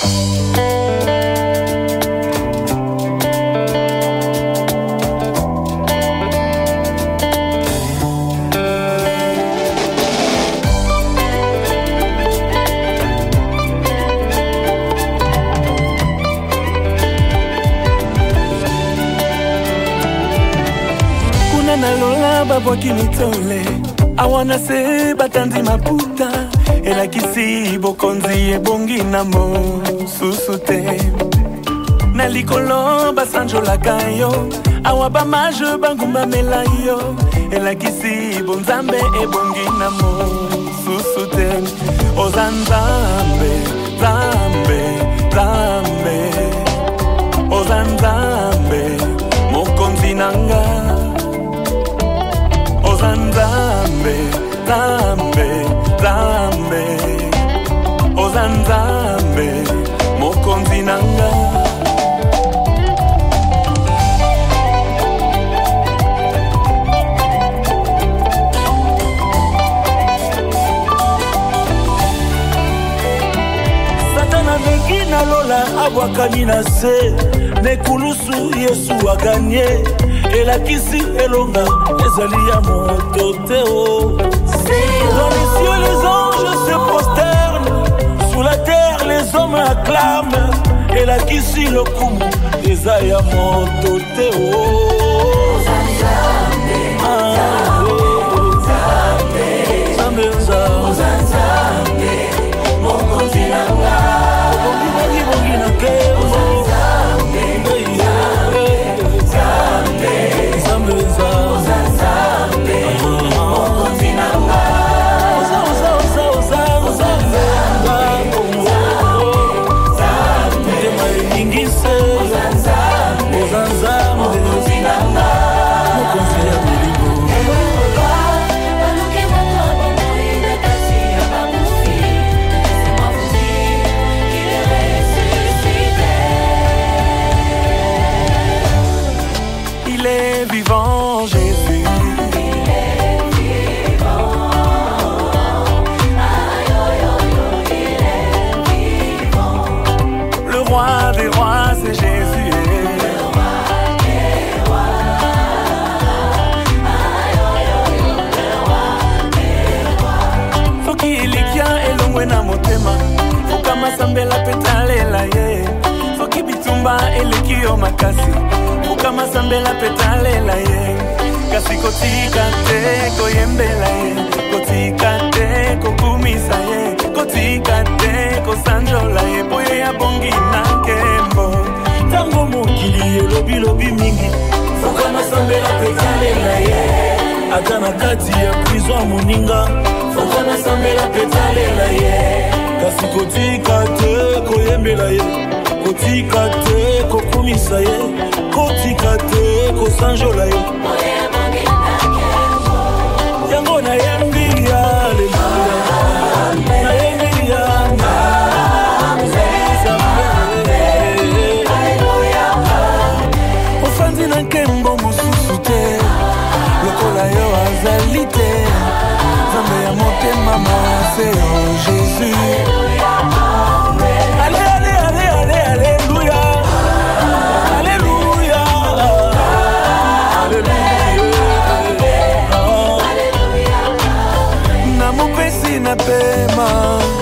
Kinitole I wanna say batandi maputa ela kisi bokonzi ebongi namo susute na likolo basanjo lakayo awaba maje banguma melayo ela kisi bonzambe ebongi namo susute ozanzambe zambe zambe ozanzambe mokonzi nanga Ozanzambe, zambe, zambe Ozanzambe, mokonzi nanga Satana vekina lola abwakani na se Nekulusu Yesu aganye Elakisi elonga ezali ya moto teo. Dans les cieux les anges se prosternent, sous la terre les hommes acclament. Elakisi lokumu ezali ya moto teo. Sambela petalela ye Foki bitumba elekio makasi Fukama sambela petalela ye Kasi kotika te koyembela ye Kotika te kokumisa ye Kotika te kosanjola ye Boye ya bongi na kembo Tango mokili ye lobi lobi mingi Fukama sambela petalela ye Atana kati ya prison moninga Fukama sambela petalela ye Kasi kotika te koyembela ye Kotika te kokumisa ye Kotika te kosanjola ye Yango na yembi haleluya Na yembi ya Ofandi na nkembo mosusu te Lokola yo azali te Zambe ya motema mase oh Jésus Pema